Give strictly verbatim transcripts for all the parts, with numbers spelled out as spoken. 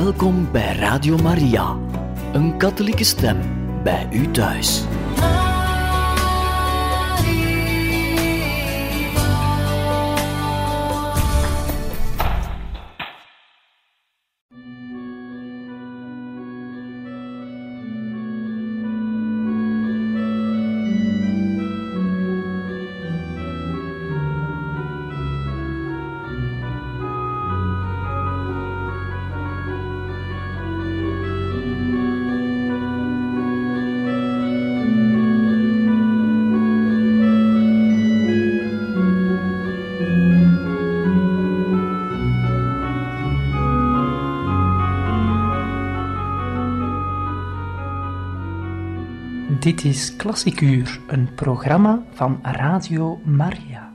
Welkom bij Radio Maria, een katholieke stem bij u thuis. Dit is Klassiek Uur, een programma van Radio Maria.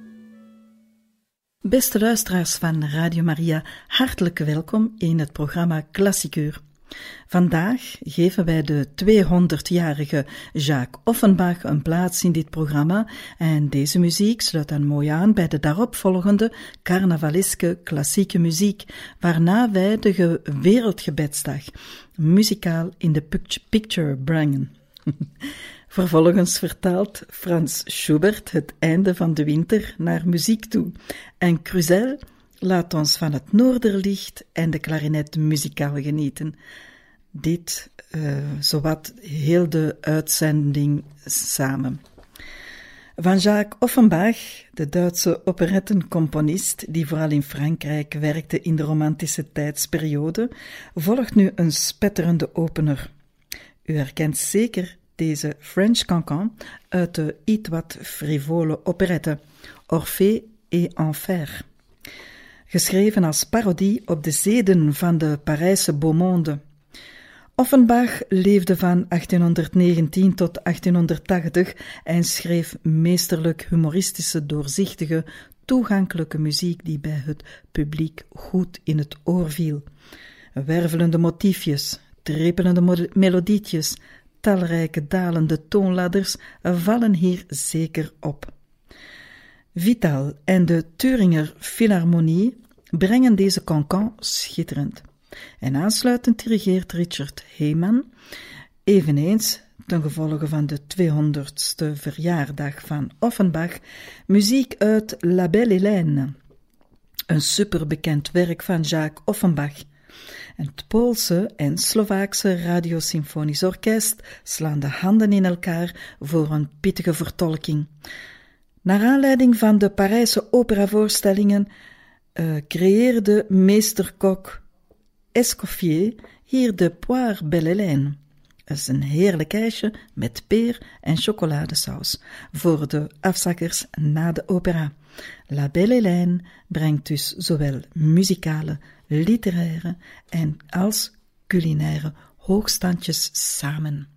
Beste luisteraars van Radio Maria, hartelijk welkom in het programma Klassiek Uur. Vandaag geven wij de tweehonderdjarige Jacques Offenbach een plaats in dit programma en deze muziek sluit dan mooi aan bij de daaropvolgende carnavaleske klassieke muziek, waarna wij de Wereldgebedsdag muzikaal in de picture brengen. Vervolgens vertaalt Frans Schubert het einde van de winter naar muziek toe en Cluzel laat ons van het noorderlicht en de klarinet muzikaal genieten. Dit uh, zowat heel de uitzending samen. Van Jacques Offenbach, de Duitse operettencomponist die vooral in Frankrijk werkte in de romantische tijdsperiode, volgt nu een spetterende opener. U herkent zeker deze French cancan uit de iets wat frivole operette Orphée et Enfer, geschreven als parodie op de zeden van de Parijse beau monde. Offenbach leefde van achttienhonderdnegentien tot achttienhonderdtachtig en schreef meesterlijk humoristische, doorzichtige, toegankelijke muziek die bij het publiek goed in het oor viel. Wervelende motiefjes, trepelende melodietjes, talrijke dalende toonladders vallen hier zeker op. Vital en de Thüringer Philharmonie brengen deze cancan schitterend. En aansluitend dirigeert Richard Heyman, eveneens ten gevolge van de tweehonderdste verjaardag van Offenbach, muziek uit La Belle Hélène, een superbekend werk van Jacques Offenbach. Het Poolse en Slovaakse Radiosymfonisch Orkest slaan de handen in elkaar voor een pittige vertolking. Naar aanleiding van de Parijse operavoorstellingen uh, creëerde meesterkok Escoffier hier de Poire Belle Hélène. Dat is een heerlijk ijsje met peer en chocoladesaus voor de afzakkers na de opera. La Belle Hélène brengt dus zowel muzikale, literaire en als culinaire hoogstandjes samen.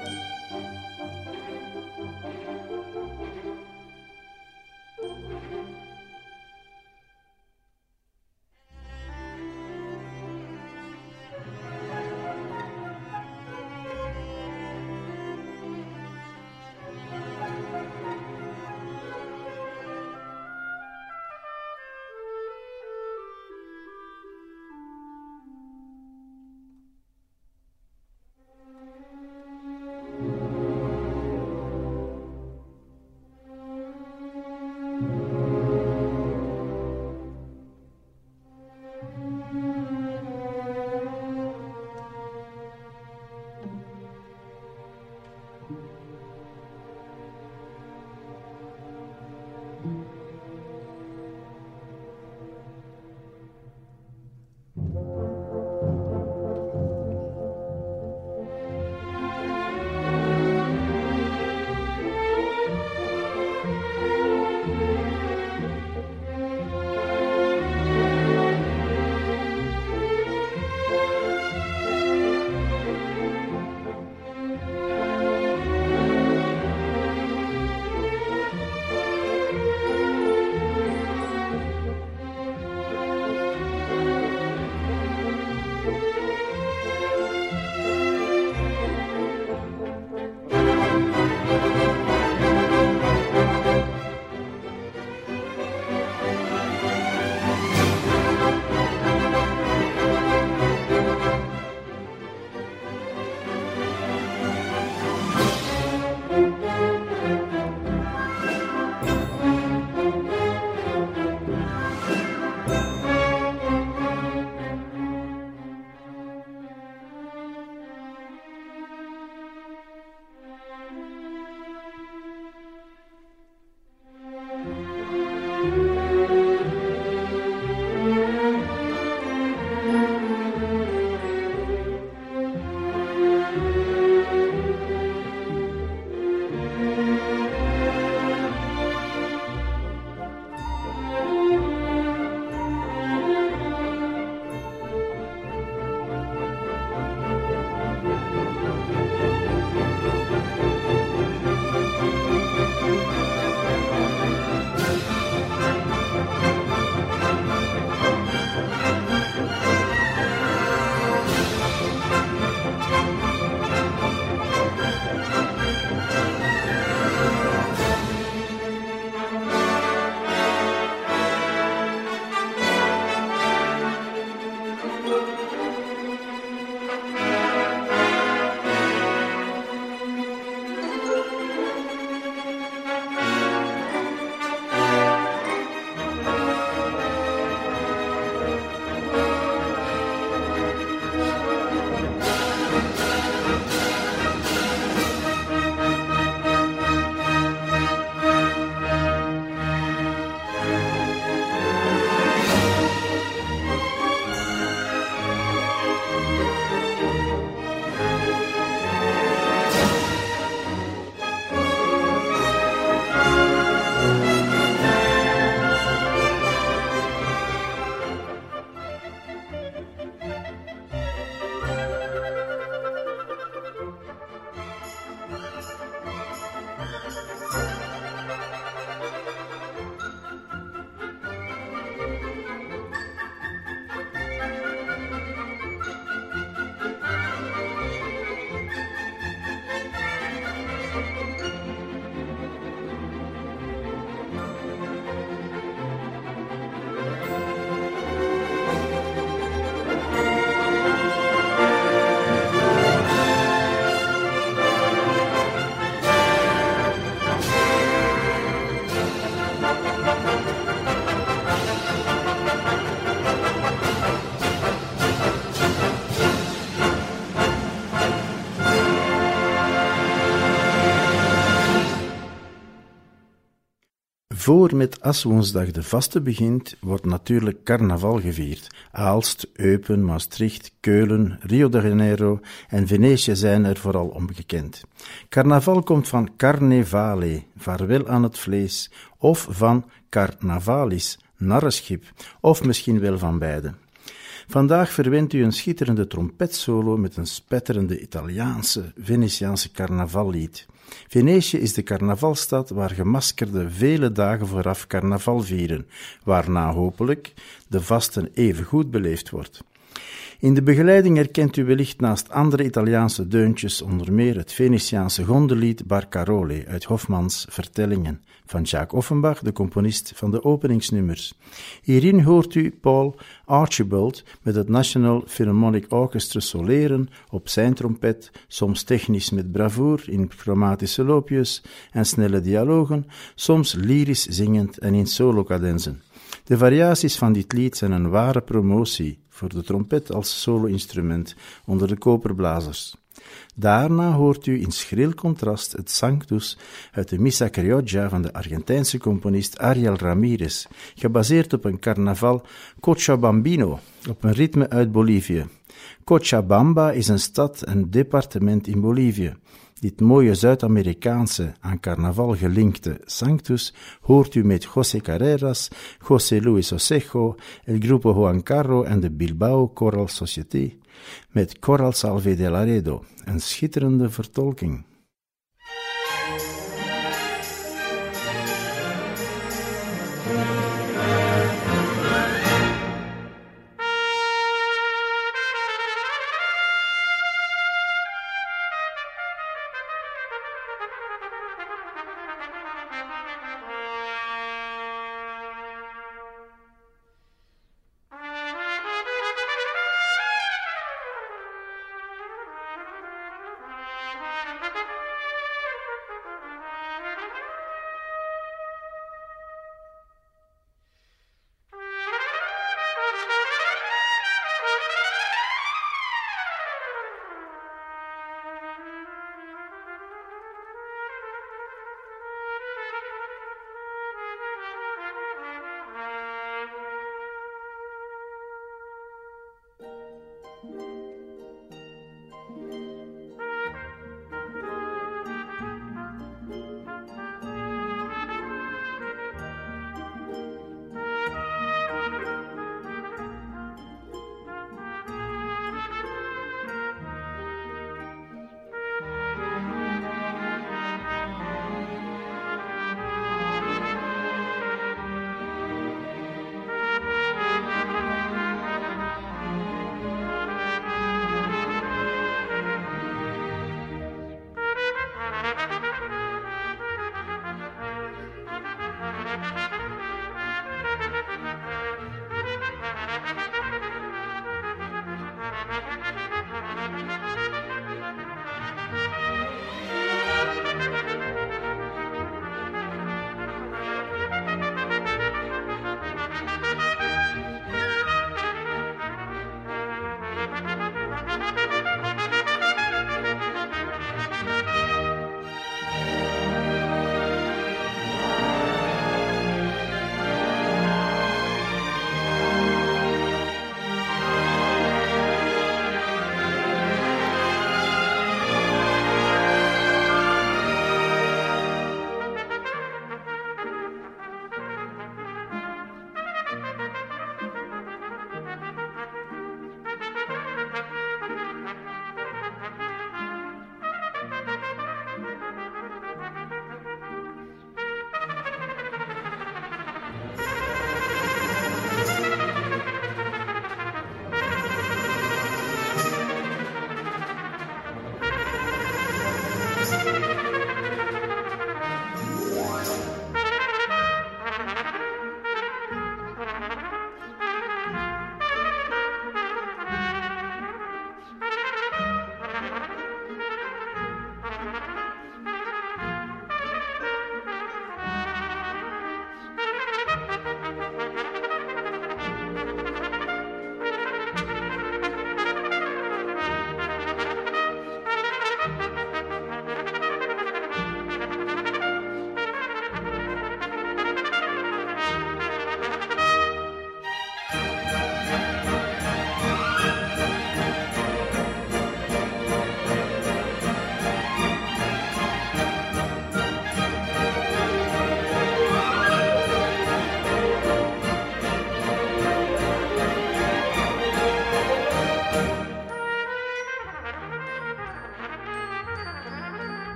Voor met Aswoensdag de vaste begint, wordt natuurlijk carnaval gevierd. Aalst, Eupen, Maastricht, Keulen, Rio de Janeiro en Venetië zijn er vooral om gekend. Carnaval komt van carnevale, vaarwel aan het vlees, of van carnavalis, narrenschip, of misschien wel van beide. Vandaag verwint u een schitterende trompetsolo met een spetterende Italiaanse, Venetiaanse carnavallied. Venetië is de carnavalstad waar gemaskerden vele dagen vooraf carnaval vieren, waarna hopelijk de vasten even goed beleefd wordt. In de begeleiding herkent u wellicht naast andere Italiaanse deuntjes onder meer het Venetiaanse gondelied Barcarole uit Hofmans Vertellingen van Jacques Offenbach, de componist van de openingsnummers. Hierin hoort u Paul Archibald met het National Philharmonic Orchestra soleren op zijn trompet, soms technisch met bravoer in chromatische loopjes en snelle dialogen, soms lyrisch zingend en in solo-cadenzen. De variaties van dit lied zijn een ware promotie voor de trompet als solo-instrument onder de koperblazers. Daarna hoort u in schril contrast het Sanctus uit de Missa Criolla van de Argentijnse componist Ariel Ramirez, gebaseerd op een carnaval Cochabambino, op een ritme uit Bolivie. Cochabamba is een stad en departement in Bolivie. Dit mooie Zuid-Amerikaanse, aan carnaval gelinkte Sanctus hoort u met José Carreras, José Luis Osejo, El Grupo Juan Carro en de Bilbao Choral Society, met Choral Salve de Laredo, een schitterende vertolking.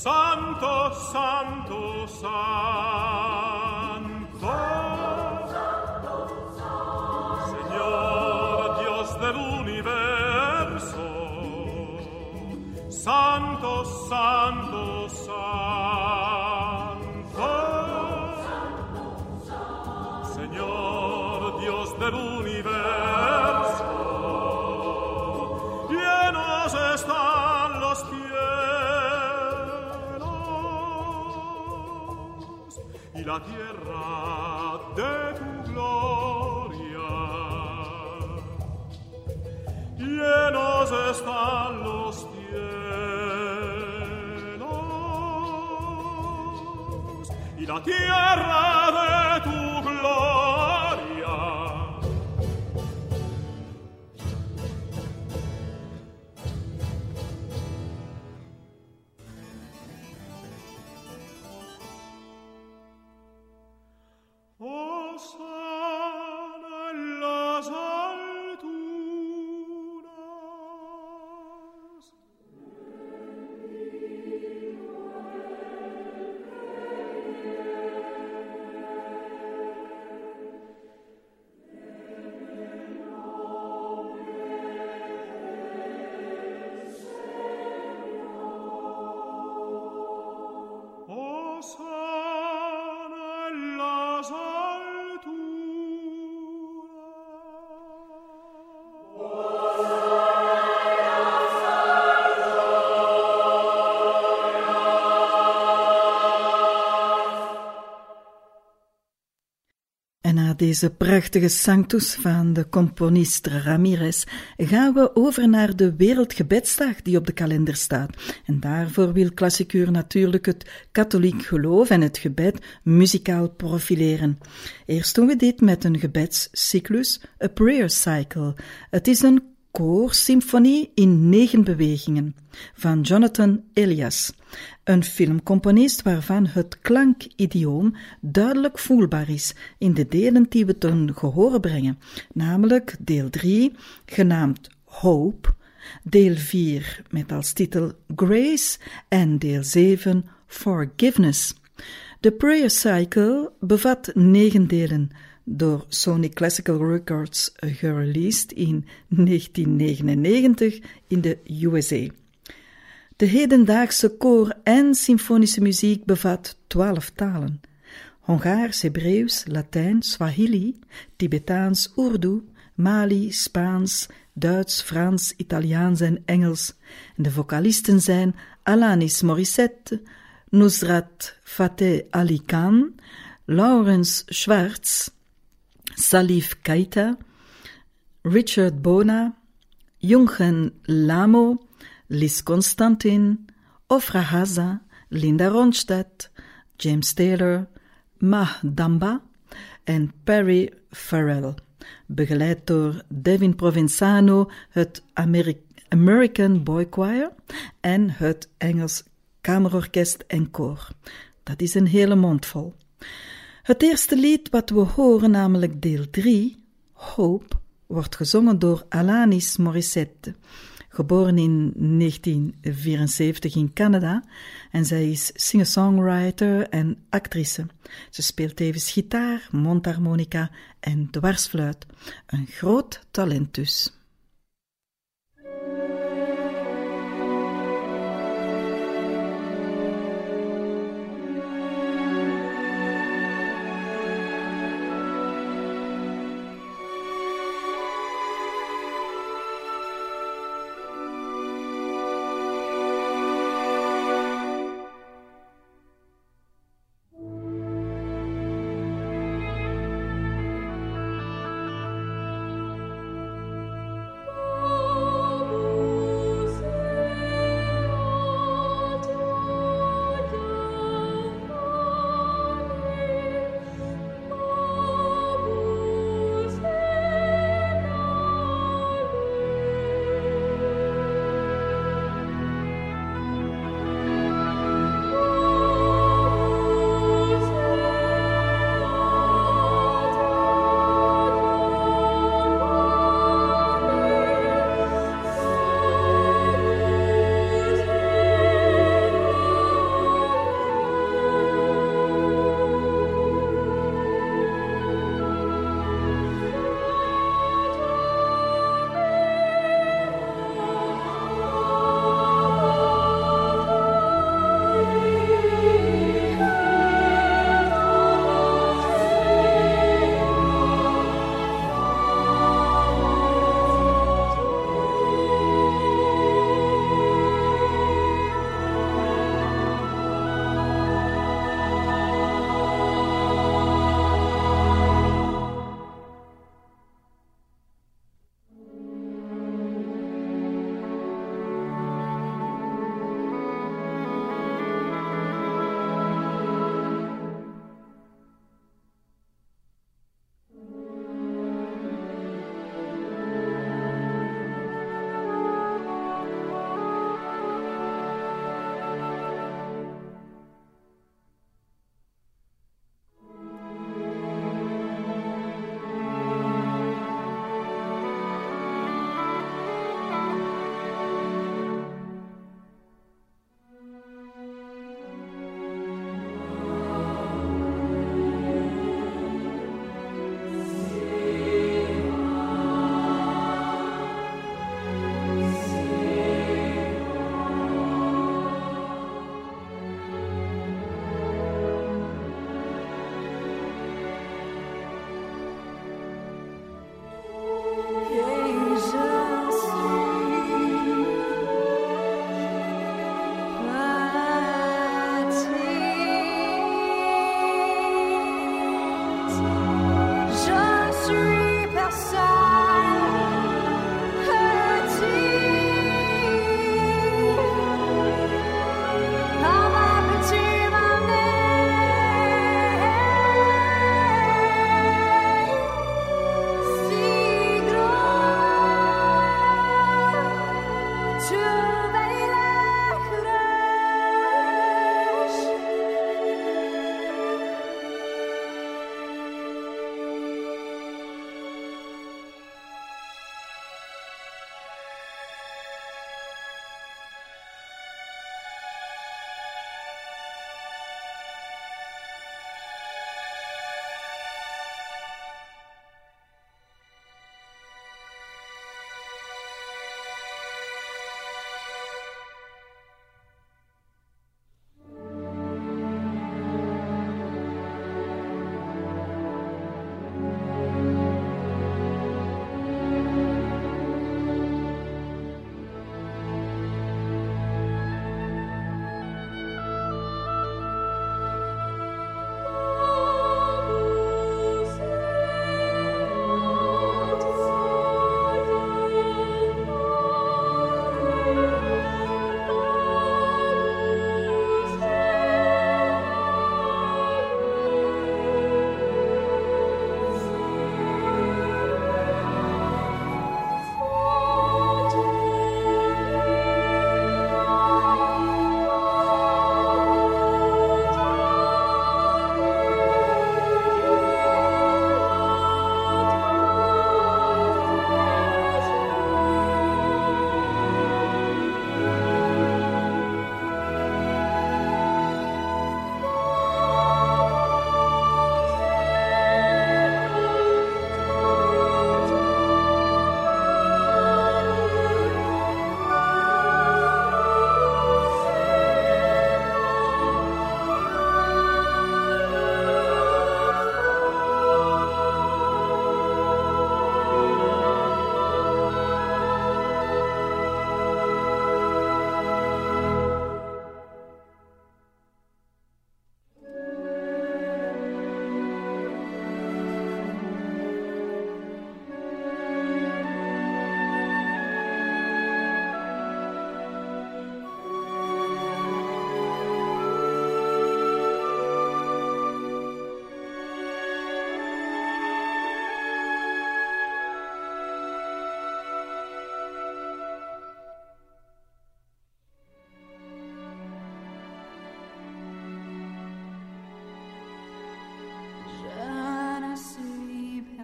Santo, Santo, Santo, Señor Dios del universo, Santo, Santo, Santo, Señor Dios del universo, llenos están los cielos y la tierra de tu gloria. Llenos están los cielos y la tierra de tu gloria. Hosana en las alturas. Hosana en las En na deze prachtige sanctus van de componist Ramirez gaan we over naar de Wereldgebedsdag die op de kalender staat. En daarvoor wil Klassikuur natuurlijk het katholiek geloof en het gebed muzikaal profileren. Eerst doen we dit met een gebedscyclus, A Prayer Cycle. Het is een koorsymfonie in negen bewegingen van Jonathan Elias, een filmcomponist waarvan het klankidioom duidelijk voelbaar is in de delen die we ten gehore brengen, namelijk deel drie, genaamd Hope, deel vier met als titel Grace en deel zeven Forgiveness. De Prayer Cycle bevat negen delen, door Sony Classical Records gereleased in negentien negenennegentig in de U S A. De hedendaagse koor- en symfonische muziek bevat twaalf talen: Hongaars, Hebreeuws, Latijn, Swahili, Tibetaans, Urdu, Mali, Spaans, Duits, Frans, Italiaans en Engels. En de vocalisten zijn Alanis Morissette, Nusrat Fateh Ali Khan, Laurens Schwartz, Salif Keita, Richard Bona, Jungen Lamo, Liz Constantin, Ofra Haza, Linda Ronstadt, James Taylor, Mah Damba en Perry Farrell, begeleid door Devin Provenzano, het Ameri- American Boy Choir en het Engels Kamerorkest en Koor. Dat is een hele mondvol. Het eerste lied wat we horen, namelijk deel drie, Hope, wordt gezongen door Alanis Morissette, geboren in negentien vierenzeventig in Canada, en zij is singer-songwriter en actrice. Ze speelt tevens gitaar, mondharmonica en dwarsfluit. Een groot talent dus.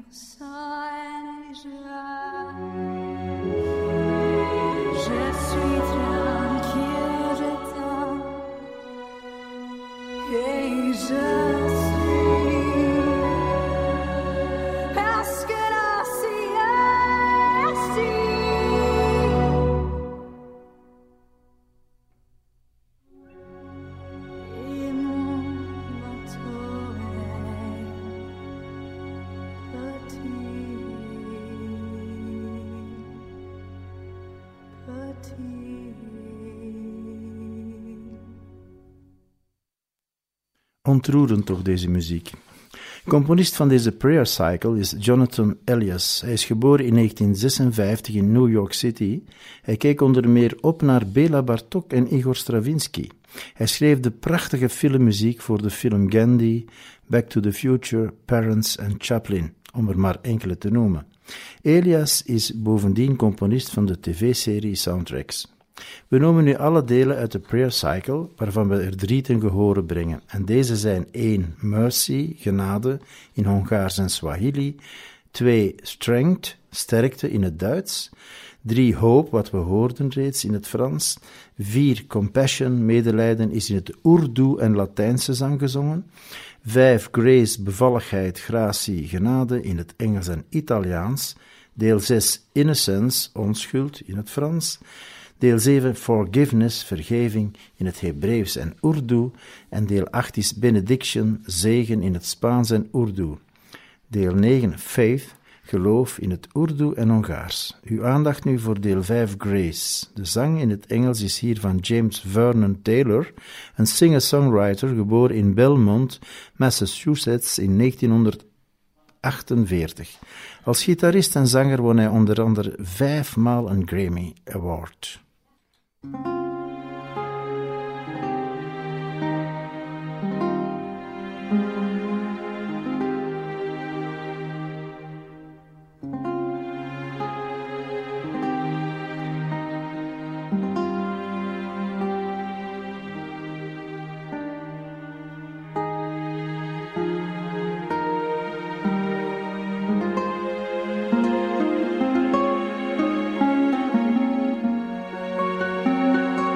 Ontroerend toch, deze muziek. Componist van deze prayer cycle is Jonathan Elias. Hij is geboren in negentien zesenvijftig in New York City. Hij keek onder meer op naar Béla Bartók en Igor Stravinsky. Hij schreef de prachtige filmmuziek voor de film Gandhi, Back to the Future, Parents en Chaplin, om er maar enkele te noemen. Elias is bovendien componist van de tv-serie Soundtracks. We noemen nu alle delen uit de prayer cycle, waarvan we er drie ten gehore brengen. En deze zijn één. Mercy, genade, in Hongaars en Swahili. twee. Strength, sterkte in het Duits. drie. Hope, wat we hoorden reeds in het Frans. vier. Compassion, medelijden, is in het Urdu en Latijnse zang gezongen. vijf. Grace, bevalligheid, gratie, genade, in het Engels en Italiaans. Deel zes. Innocence, onschuld, in het Frans. Deel zeven, Forgiveness, vergeving, in het Hebreeuws en Urdu. En deel acht is Benediction, zegen, in het Spaans en Urdu. Deel negen, Faith, geloof, in het Urdu en Hongaars. Uw aandacht nu voor deel vijf, Grace. De zang in het Engels is hier van James Vernon Taylor, een singer-songwriter, geboren in Belmont, Massachusetts, in negentienhonderdachtenveertig. Als gitarist en zanger won hij onder andere vijfmaal een Grammy Award. Thank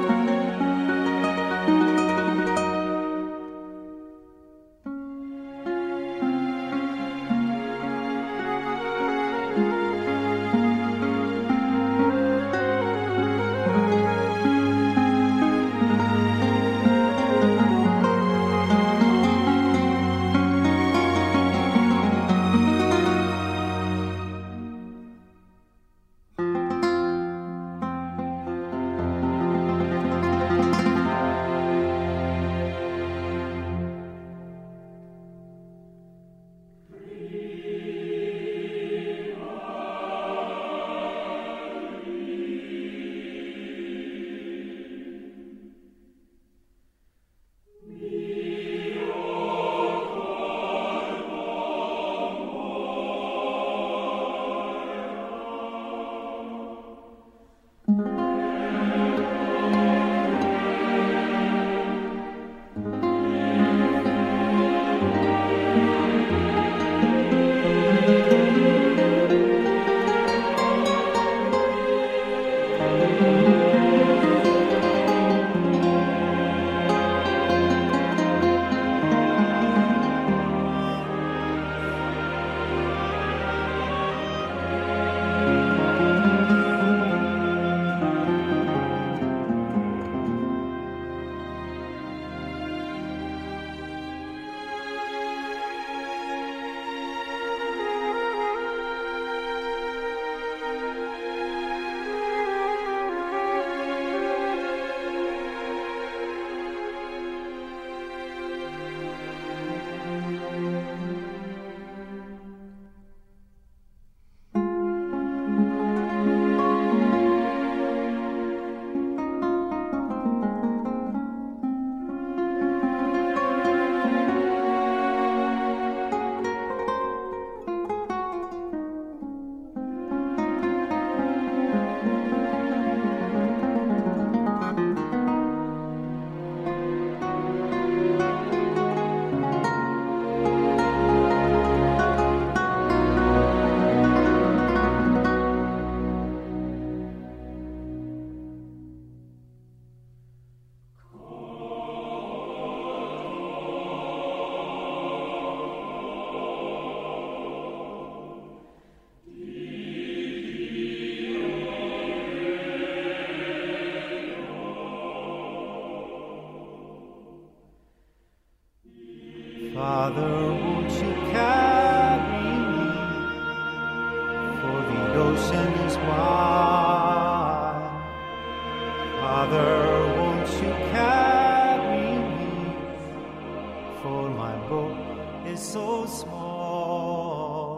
Father, won't you carry me? For the ocean is wide. Father, won't you carry me? For my boat is so small.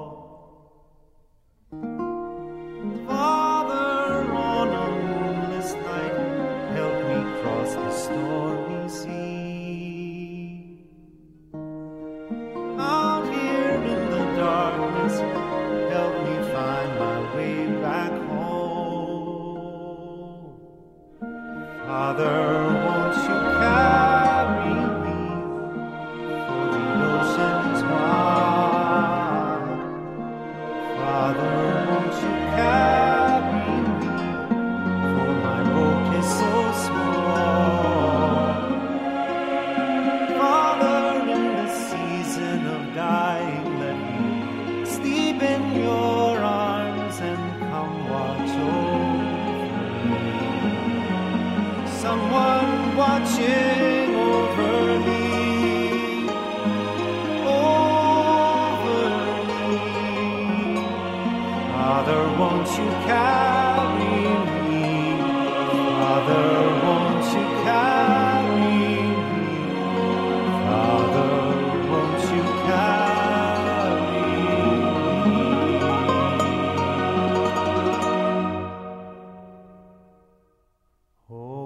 Father, on a moonless night, help me cross the stormy sea. Out here in the darkness, help me find my way back home. Father, won't you carry me? For the ocean is wide. Father, won't you carry me? For my boat is so small. Father, in the season of dying, let me sleep in your arms and come watch over me. Someone watching over me, over me. Father, won't you carry me? Father, won't you carry me? Father, won't you carry me? Oh.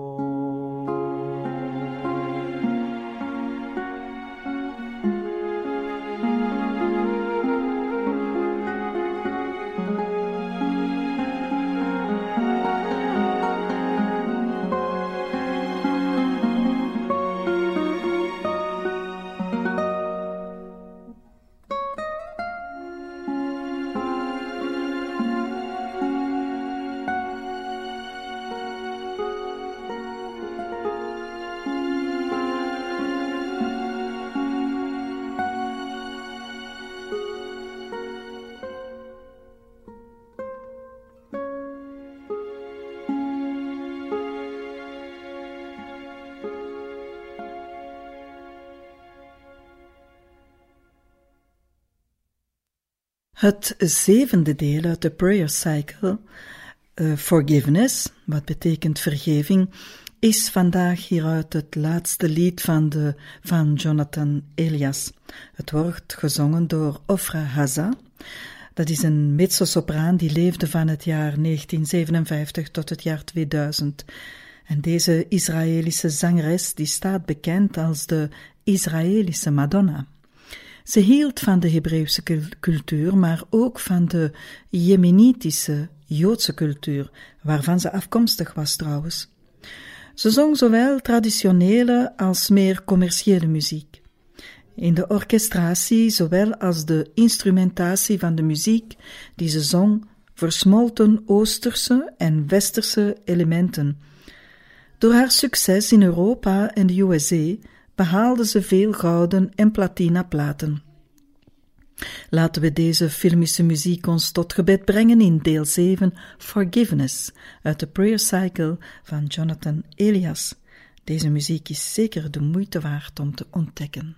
Het zevende deel uit de Prayer Cycle, uh, Forgiveness, wat betekent vergeving, is vandaag hieruit het laatste lied van, de, van Jonathan Elias. Het wordt gezongen door Ofra Haza. Dat is een mezzosopraan die leefde van het jaar negentien zevenenvijftig tot het jaar tweeduizend. En deze Israëlische zangeres die staat bekend als de Israëlische Madonna. Ze hield van de Hebreeuwse cultuur, maar ook van de Jemenitische Joodse cultuur, waarvan ze afkomstig was trouwens. Ze zong zowel traditionele als meer commerciële muziek. In de orchestratie, zowel als de instrumentatie van de muziek die ze zong, versmolten Oosterse en Westerse elementen. Door haar succes in Europa en de U S A behaalde ze veel gouden en platina platen. Laten we deze filmische muziek ons tot gebed brengen in deel zeven, Forgiveness, uit de Prayer Cycle van Jonathan Elias. Deze muziek is zeker de moeite waard om te ontdekken.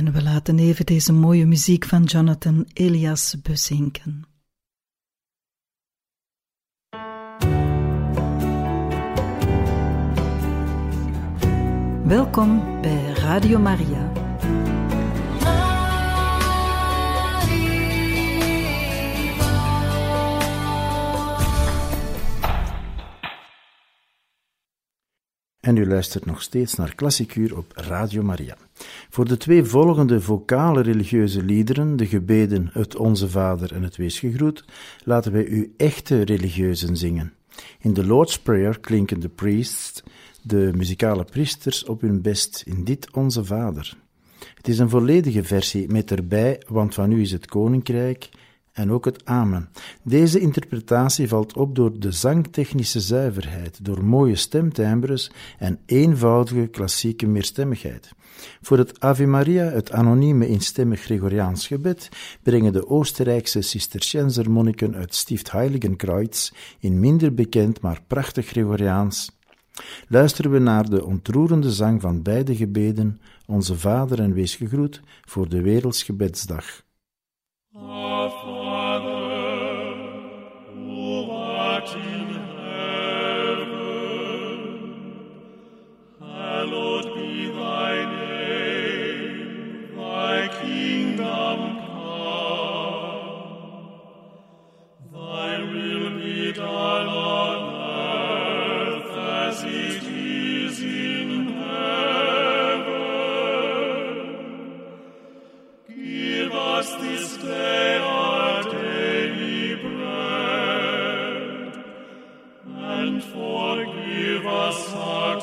En we laten even deze mooie muziek van Jonathan Elias bezinken. Welkom bij Radio Maria. En u luistert nog steeds naar Klassikuur op Radio Maria. Voor de twee volgende vocale religieuze liederen, de gebeden Het Onze Vader en het Wees gegroet, laten wij u echte religieuzen zingen. In de Lord's Prayer klinken de priests, de muzikale priesters, op hun best in dit Onze Vader. Het is een volledige versie met erbij, want van u is het koninkrijk, en ook het Amen. Deze interpretatie valt op door de zangtechnische zuiverheid, door mooie stemtimbres en eenvoudige klassieke meerstemmigheid. Voor het Ave Maria, het anonieme eenstemmig Gregoriaans gebed, brengen de Oostenrijkse Cisterciënzermonniken uit Stift Heiligenkreuz in minder bekend maar prachtig Gregoriaans. Luisteren we naar de ontroerende zang van beide gebeden, Onze Vader en Wees gegroet, voor de Wereldsgebedsdag. Our Father, who art in heaven, hallowed be thy name, thy kingdom come, thy will be done on earth as it is in heaven. Give us this day our daily bread, and forgive us our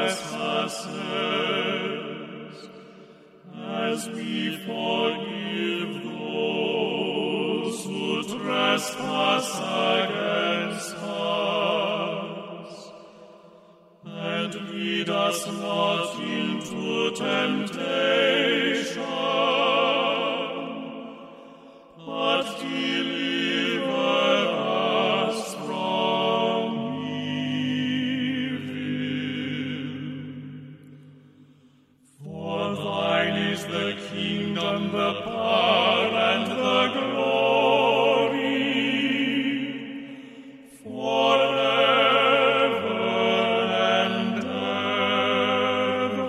trespasses, as we forgive those who trespass against us. And lead us not into temptation, but deliver us from evil. For thine is the kingdom, the power, and the glory, forever and ever.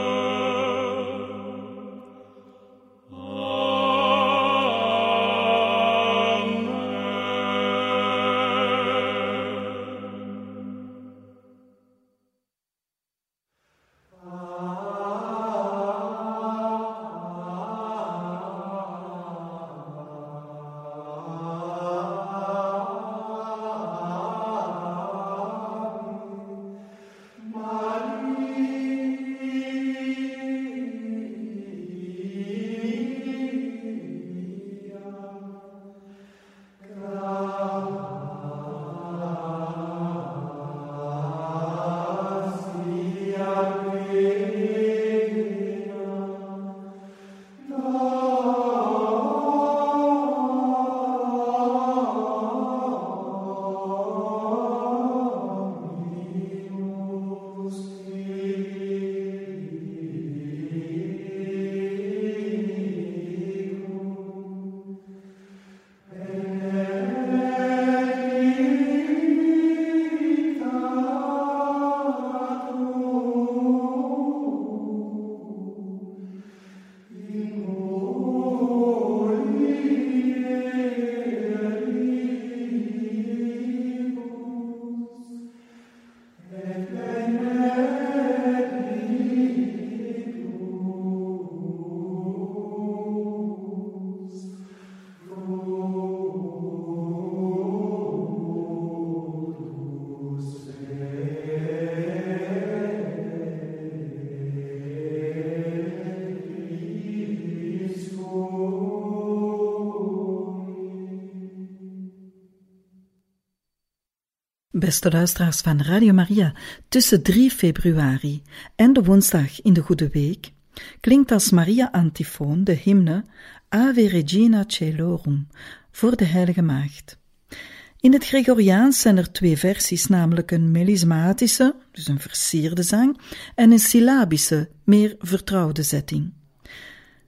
Beste luisteraars van Radio Maria, tussen drie februari en de woensdag in de Goede Week klinkt als Maria-antifoon de hymne Ave Regina Caelorum voor de Heilige Maagd. In het Gregoriaans zijn er twee versies, namelijk een melismatische, dus een versierde zang, en een syllabische, meer vertrouwde zetting.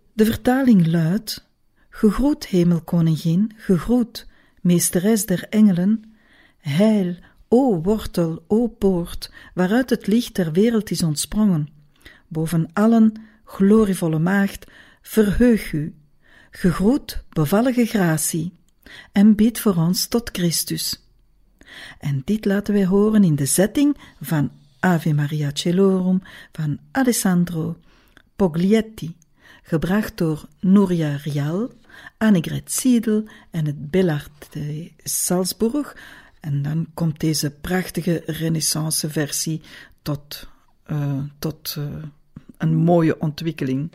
De vertaling luidt: Gegroet, hemelkoningin, gegroet, meesteres der engelen, heil, o wortel, o poort, waaruit het licht der wereld is ontsprongen. Boven allen, glorievolle maagd, verheug u, gegroet, bevallige gratie, en bid voor ons tot Christus. En dit laten wij horen in de zetting van Ave Maria Celorum van Alessandro Poglietti, gebracht door Nuria Rial, Annegret Siedel en het Bellart de Salzburg. En dan komt deze prachtige renaissance-versie tot, uh, tot uh, een mooie ontwikkeling.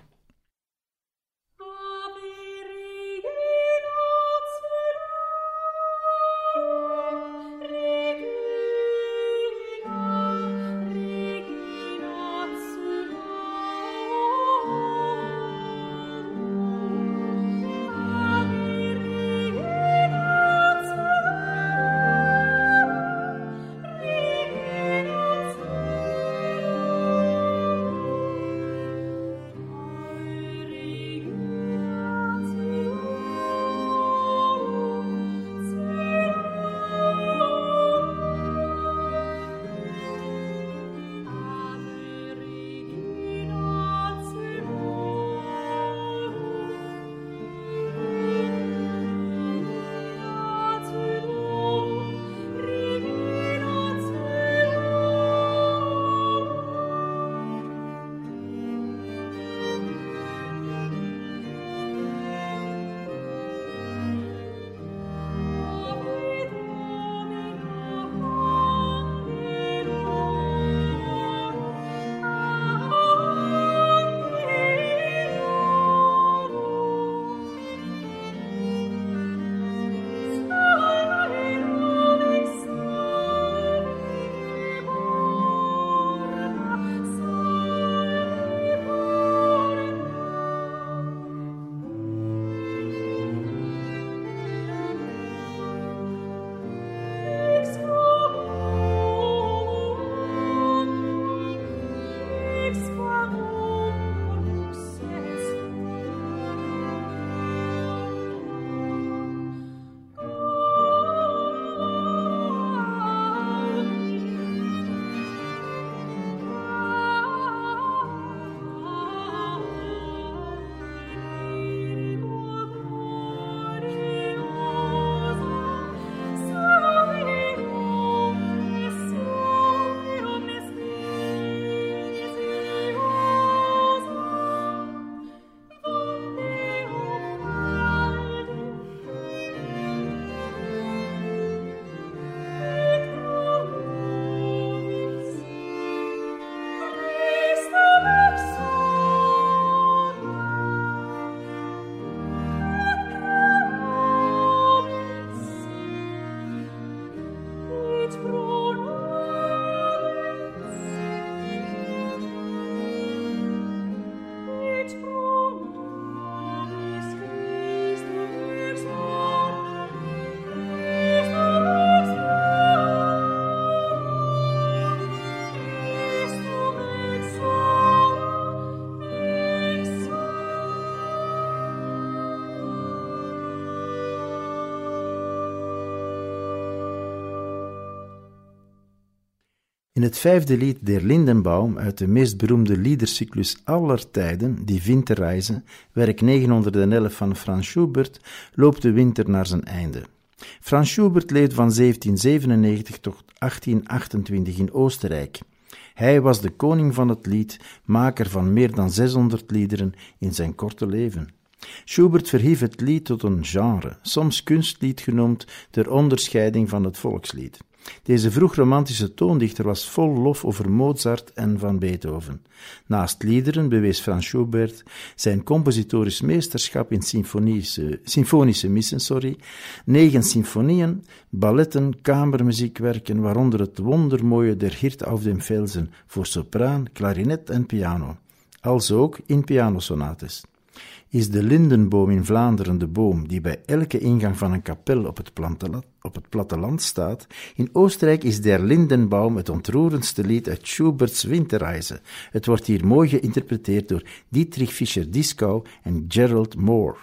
In het vijfde lied Der Lindenbaum uit de meest beroemde liedercyclus aller tijden, die Winterreise, werk negenhonderdelf van Franz Schubert, loopt de winter naar zijn einde. Franz Schubert leefde van zeventienzevenennegentig tot achttienhonderdachtentwintig in Oostenrijk. Hij was de koning van het lied, maker van meer dan zeshonderd liederen in zijn korte leven. Schubert verhief het lied tot een genre, soms kunstlied genoemd, ter onderscheiding van het volkslied. Deze vroegromantische toondichter was vol lof over Mozart en van Beethoven. Naast liederen bewees Franz Schubert zijn compositorisch meesterschap in symfonische, symfonische missen, sorry, negen symfonieën, balletten, kamermuziekwerken, waaronder het wondermooie Der Hirt auf dem Felsen voor sopraan, klarinet en piano, als ook in pianosonates. Is de lindenboom in Vlaanderen de boom die bij elke ingang van een kapel op het, plantela- op het platteland staat, in Oostenrijk is der Lindenbaum het ontroerendste lied uit Schubert's Winterreise. Het wordt hier mooi geïnterpreteerd door Dietrich Fischer-Dieskau en Gerald Moore.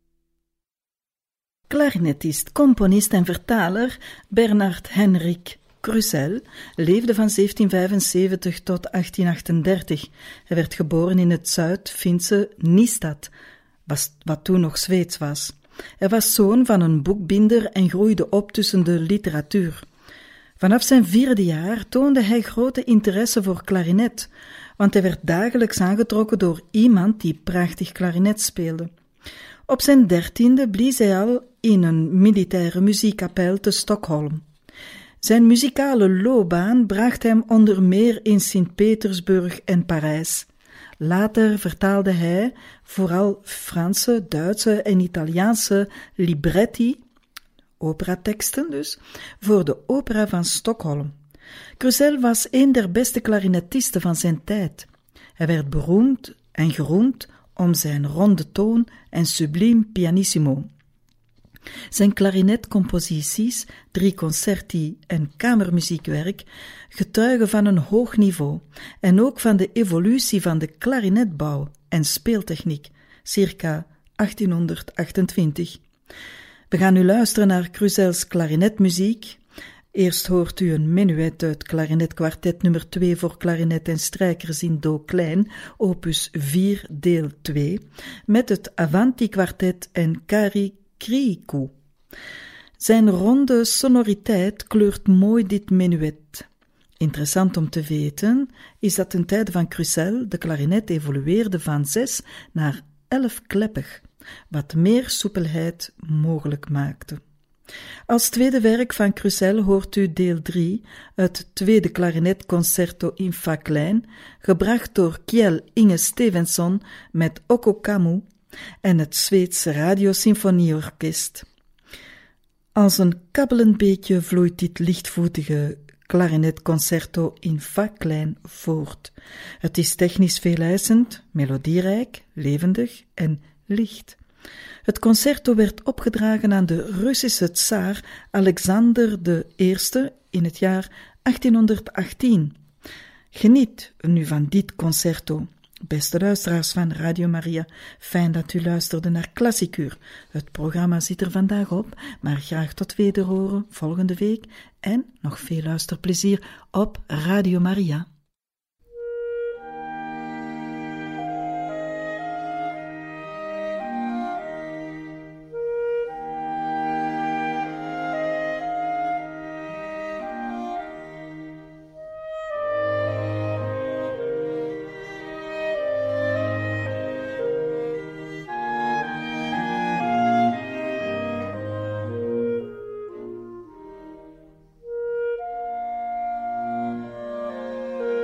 Klarinetist, componist en vertaler Bernard Henrik Crusel leefde van zeventienvijfenzeventig tot achttien achtendertig. Hij werd geboren in het Zuid-Finse Nystad, wat toen nog Zweeds was. Hij was zoon van een boekbinder en groeide op tussen de literatuur. Vanaf zijn vierde jaar toonde hij grote interesse voor klarinet, want hij werd dagelijks aangetrokken door iemand die prachtig klarinet speelde. Op zijn dertiende blies hij al in een militaire muziekkapel te Stockholm. Zijn muzikale loopbaan bracht hem onder meer in Sint-Petersburg en Parijs. Later vertaalde hij vooral Franse, Duitse en Italiaanse libretti, operateksten dus, voor de opera van Stockholm. Crusel was een der beste klarinetisten van zijn tijd. Hij werd beroemd en geroemd om zijn ronde toon en subliem pianissimo. Zijn klarinetcomposities, drie concerti en kamermuziekwerk getuigen van een hoog niveau en ook van de evolutie van de klarinetbouw en speeltechniek, circa achttienhonderdachtentwintig. We gaan nu luisteren naar Crusels klarinetmuziek. Eerst hoort u een menuet uit klarinetkwartet nummer twee voor klarinet en strijkers in do klein, opus vier deel twee, met het Avanti-kwartet en Cari Kriiku. Zijn ronde sonoriteit kleurt mooi dit menuet. Interessant om te weten is dat ten tijde van Crusel de klarinet evolueerde van zes naar elf kleppig, wat meer soepelheid mogelijk maakte. Als tweede werk van Crusel hoort u deel drie, het tweede klarinetconcerto in fa klein, gebracht door Kjell Inge Stevenson met Okko Kammu en het Zweedse Radiosymfonieorkest. Als een kabbelend beetje vloeit dit lichtvoetige klarinetconcerto in fa klein voort. Het is technisch veeleisend, melodierijk, levendig en licht. Het concerto werd opgedragen aan de Russische tsaar Alexander de Eerste in het jaar achttienhonderdachttien. Geniet nu van dit concerto. Beste luisteraars van Radio Maria, fijn dat u luisterde naar Klassikuur. Het programma zit er vandaag op, maar graag tot wederhoren volgende week en nog veel luisterplezier op Radio Maria. Thank